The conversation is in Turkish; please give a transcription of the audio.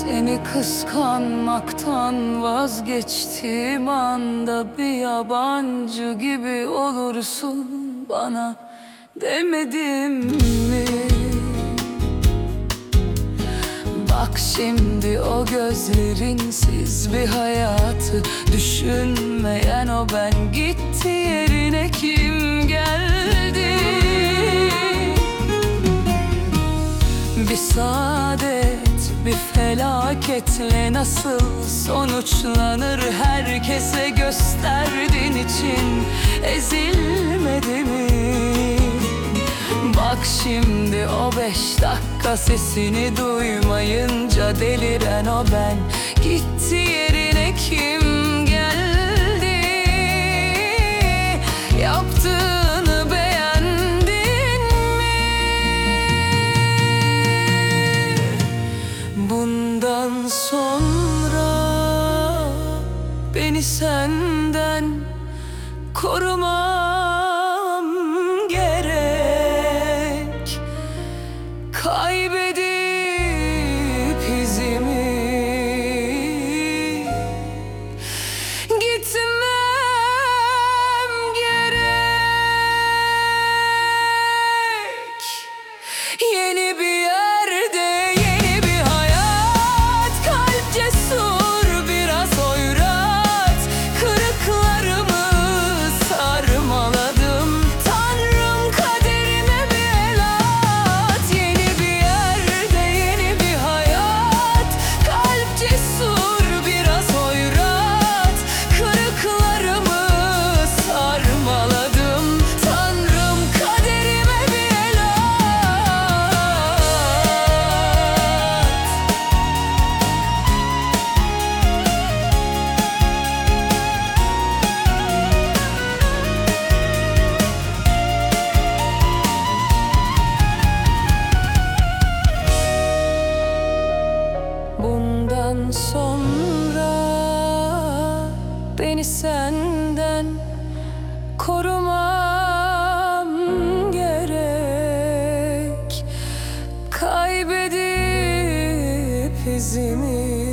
Seni kıskanmaktan vazgeçtiğim anda bir yabancı gibi olursun bana demedim mi? Bak şimdi o gözlerinsiz bir hayatı düşünmeyen o ben gitti, yerine kim geldi? Bir saadet, bir felaketle nasıl sonuçlanır herkese gösterdiğin için ezilmedi mi? Bak şimdi o 5 dakika sesini duymayınca deliren o ben gitti, yerine kim geldi? Yaptığını beğendin mi? Bundan sonra beni senden korumam gerek. Kaybedip izimi gitmem gerek. Yeni bir yerde yeni bir hayat, kalp cesur biraz hoyrat, kırıklarımı sarmaladım. Tanrım kaderime bir el at. Yeni bir yerde yeni bir hayat, kalp cesur biraz hoyrat, kırıklarımı sarmaladım. Tanrım kaderime bir el at. Bundan sonra beni senden korumam gerek. Kaybedip izimi